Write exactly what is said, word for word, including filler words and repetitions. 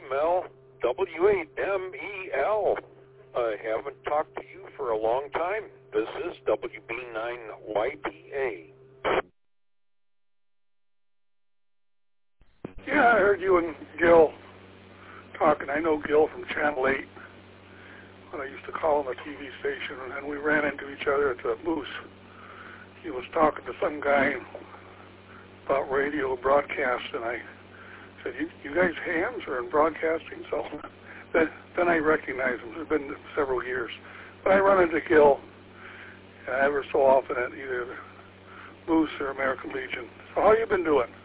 Mel, W eight M E L. I haven't talked to you for a long time. This is W B nine Y P A. Yeah, I heard you and Gil talking. I know Gil from Channel eight. When I used to call him a T V station, and we ran into each other at the Moose. He was talking to some guy about radio broadcast, and I said, you, you guys hams are in broadcasting? So then, then I recognized him. It's been several years. But I run into Gil uh, ever so often at either the Moose or American Legion. So how you been doing?